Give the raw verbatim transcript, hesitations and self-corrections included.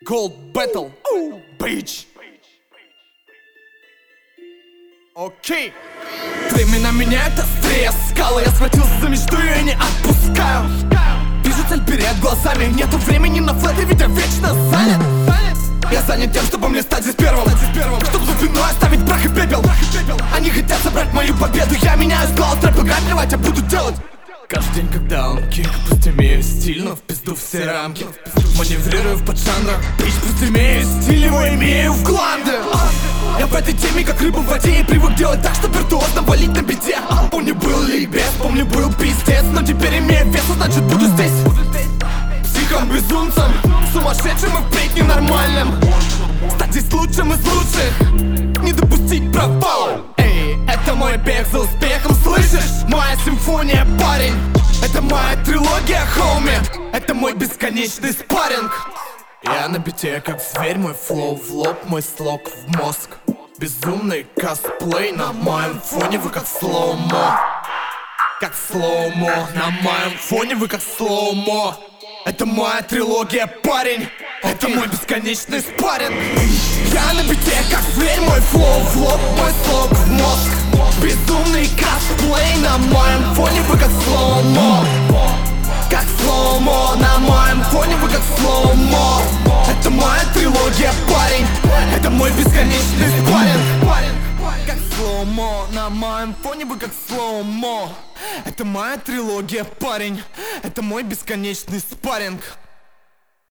called battle. Bitch. Окей. Времена меняют острее скалы. Я схватился за мечту и я не отпускаю. Вижу цель перед глазами. Нету времени на флэты, ведь я вечно занят. Я занят тем, чтобы мне стать здесь первым, чтобы за спиной оставить прах и пепел. Они хотят забрать мою победу. Я меняю склад, трэп играть, плевать, я буду делать. Каждый день, когда он кик, пусть имею стиль, но в пизду все рамки. Маневрирую в поджанрах, бич, пусть имею стиль, его имею в гланды. Я в этой теме, как рыба в воде, и привык делать так, чтобы виртуозно валить на беде. Помню, был ликбез, помню, был пиздец, но теперь имею вес, значит буду здесь. Психом, безумцем, сумасшедшим и впредь ненормальным. Стать здесь лучшим из лучших, не допустить провала. Эй, это мой бег за успехом, слышишь? Моя симфония, парень. Это моя трилогия, хоуми. Это мой бесконечный спарринг. Я на бите как зверь, мой флоу в лоб, мой слог в мозг. Безумный косплей на моем фоне, вы как слоумо. Как слоумо, на моем фоне вы как слоумо. Это моя трилогия, парень. Это мой бесконечный спарринг. Я на бите как зверь, мой флоу в лоб, мой слог в мозг. Безумный косплей на моем фоне, вы как слоумо. Как слоумо, на моем фоне вы как слоумо. Это моя трилогия, парень. Это мой бесконечный спарринг. Как слоумо, на моем фоне вы как слоумо. Это моя трилогия, парень. Это мой бесконечный спарринг.